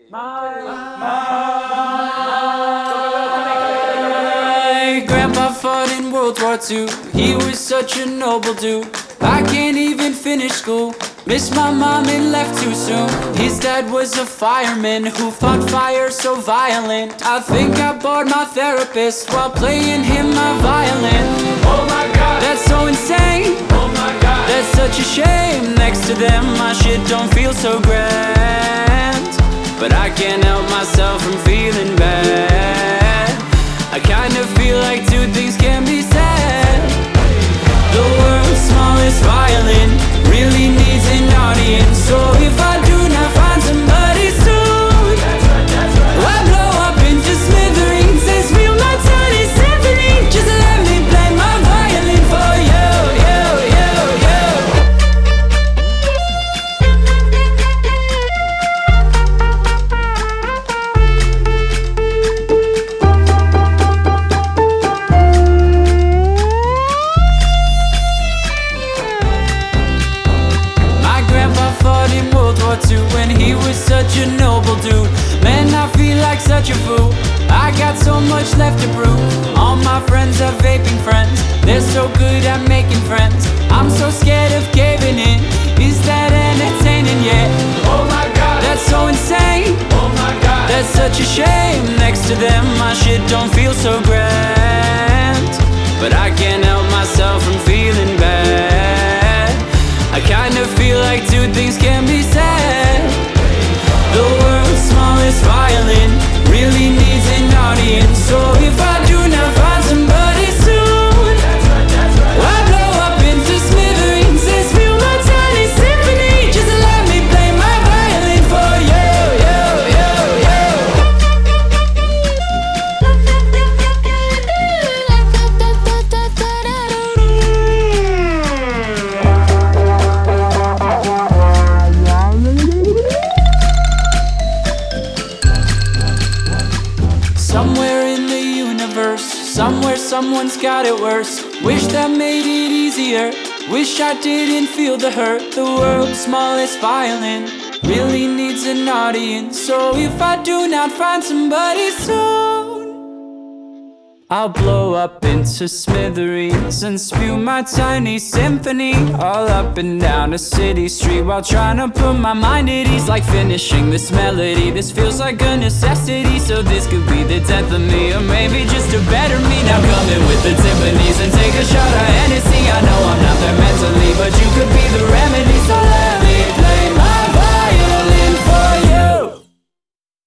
My grandpa fought in World War II. He was such a noble dude. I can't even finish school. Missed my mom and left too soon. His dad was a fireman who fought fire so violent. I think I bored my therapist while playing him my violin. Oh my God, That's so insane. oh my God, That's such a shame. Next to them my shit don't feel so grand. But I can't help myself from feeling bad. I kind of feel like two things can be said. The world's smallest violin really needs an audience. So if I do not find somebody soon, I blow up into smithereens and spill my tiny symphony. Just let me play my violin for you, you, you, you. My grandpa fought in World War II when he was such a noble dude. Man, I feel like such a fool. I got so much left to prove. All my friends are vaping friends. They're so good at making friends. I'm so scared of caving in. Is that entertaining yet? oh my God, That's so insane. oh my God, That's such a shame. Next to them my shit don't feel so grand. But I can't help myself from feeling bad. I kind of feel like two things can be said. The world's smallest violin really needs an audience. So if I do not find somebody soon, I blow up into smithereens and spill my tiny symphony. Just let me play my violin for you, you, you, you. Somewhere in the universe, somewhere someone's got it worse. Wish that made it easier. Wish I didn't feel the hurt. The world's smallest violin really needs an audience. So if I do not find somebody soon, I'll blow up into smithereens and spew my tiny symphony all up and down a city street while trying to put my mind at ease. Like finishing this melody, this feels like a necessity. So this could be the death of me, or maybe just a better me. Now come in with the timpanis and take a shot of Hennessy. I know I'm not there mentally, but you could be the remedy. So let